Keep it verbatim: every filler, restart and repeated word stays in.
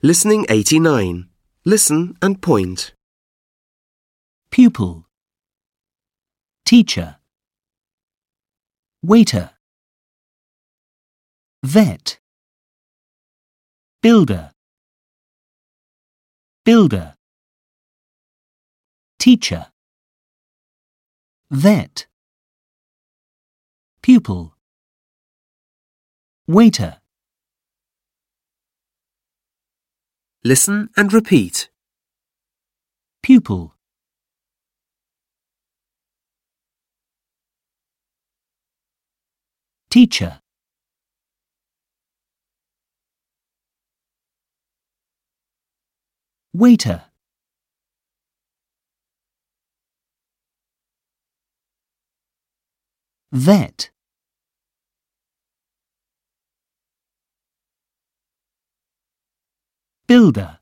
Listening eighty-nine. Listen and point. Pupil, teacher, waiter, vet, builder, builder, teacher, vet, pupil, waiter. Listen and repeat. Pupil, teacher, waiter, vet, builder.